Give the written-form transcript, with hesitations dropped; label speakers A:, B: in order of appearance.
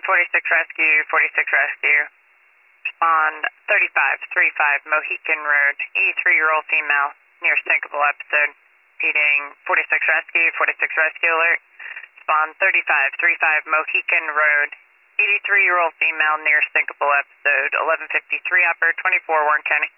A: 46 Rescue, 46 Rescue. Respond 3535 Mohican Road, 83-year-old female, near syncopal episode. Repeating 46 Rescue, 46 Rescue alert. Respond 3535 Mohican Road, 83-year-old female, near syncopal episode. 1153 upper, 24 Warren County.